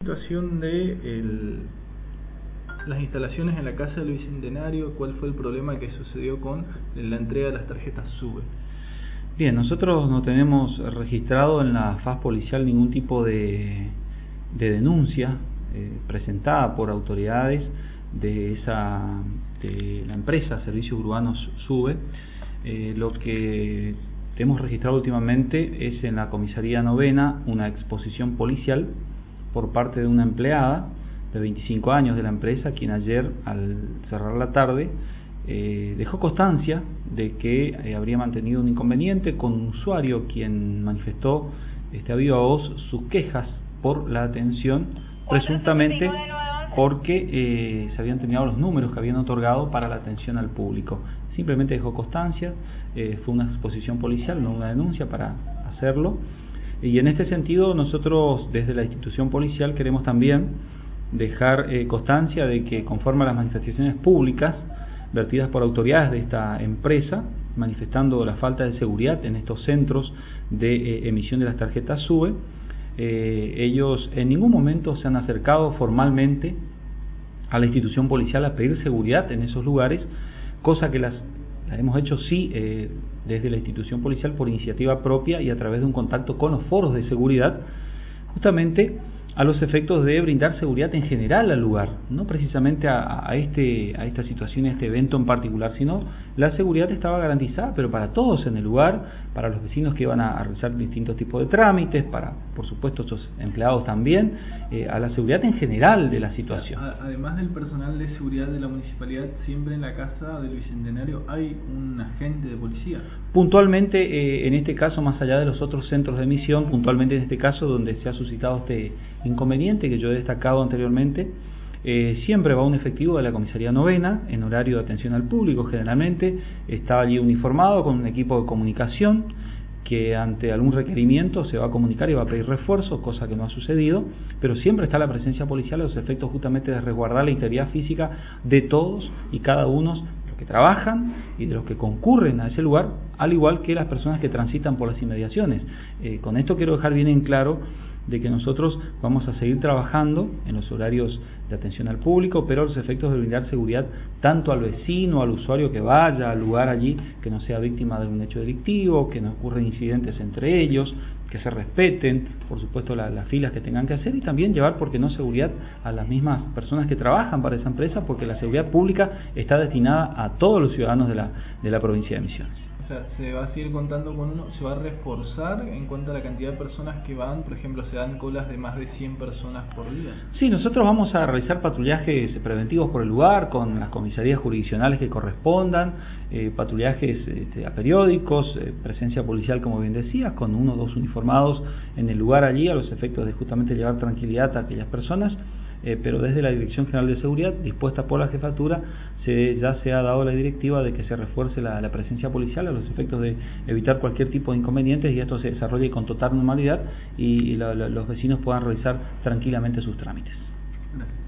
Situación de las instalaciones en la casa del Bicentenario, ¿cuál fue el problema que sucedió con la entrega de las tarjetas SUBE? Bien, nosotros no tenemos registrado en la faz policial ningún tipo de denuncia presentada por autoridades de la empresa Servicios Urbanos SUBE. Lo que hemos registrado últimamente es en la comisaría novena una exposición policial por parte de una empleada de 25 años de la empresa, quien ayer, al cerrar la tarde, dejó constancia de que habría mantenido un inconveniente con un usuario quien manifestó a viva voz sus quejas por la atención, presuntamente porque se habían terminado los números que habían otorgado para la atención al público. Simplemente dejó constancia, fue una exposición policial, no una denuncia para hacerlo, y en este sentido nosotros desde la institución policial queremos también dejar constancia de que conforme a las manifestaciones públicas vertidas por autoridades de esta empresa, manifestando la falta de seguridad en estos centros de emisión de las tarjetas SUBE, ellos en ningún momento se han acercado formalmente a la institución policial a pedir seguridad en esos lugares, cosa que la hemos hecho sí desde la institución policial por iniciativa propia y a través de un contacto con los foros de seguridad, justamente a los efectos de brindar seguridad en general al lugar, no precisamente a esta situación, a este evento en particular, sino la seguridad estaba garantizada, pero para todos en el lugar, para los vecinos que iban a realizar distintos tipos de trámites, para, por supuesto, estos empleados también, a la seguridad en general de la situación. O sea, además del personal de seguridad de la municipalidad, siempre en la casa del Bicentenario hay un agente de policía. Puntualmente, en este caso, más allá de los otros centros de emisión, puntualmente en este caso donde se ha suscitado este inconveniente que yo he destacado anteriormente, siempre va un efectivo de la comisaría novena en horario de atención al público. Generalmente está allí uniformado con un equipo de comunicación que ante algún requerimiento se va a comunicar y va a pedir refuerzos, cosa que no ha sucedido, pero siempre está la presencia policial a los efectos justamente de resguardar la integridad física de todos y cada uno de los que trabajan y de los que concurren a ese lugar, al igual que las personas que transitan por las inmediaciones. Con esto quiero dejar bien en claro de que nosotros vamos a seguir trabajando en los horarios de atención al público, pero a los efectos de brindar seguridad tanto al vecino, al usuario que vaya al lugar allí, que no sea víctima de un hecho delictivo, que no ocurran incidentes entre ellos, que se respeten, por supuesto, las filas que tengan que hacer, y también llevar, porque no, seguridad a las mismas personas que trabajan para esa empresa, porque la seguridad pública está destinada a todos los ciudadanos de la provincia de Misiones. O sea, se va a seguir contando con uno, se va a reforzar en cuanto a la cantidad de personas que van, por ejemplo, se dan colas de más de 100 personas por día. Sí, nosotros vamos a realizar patrullajes preventivos por el lugar con las comisarías jurisdiccionales que correspondan, patrullajes periódicos, presencia policial, como bien decías, con 1 o 2 uniformados en el lugar allí a los efectos de justamente llevar tranquilidad a aquellas personas. Pero desde la Dirección General de Seguridad, dispuesta por la Jefatura, ya se ha dado la directiva de que se refuerce la presencia policial a los efectos de evitar cualquier tipo de inconvenientes y esto se desarrolle con total normalidad y los vecinos puedan realizar tranquilamente sus trámites. Gracias.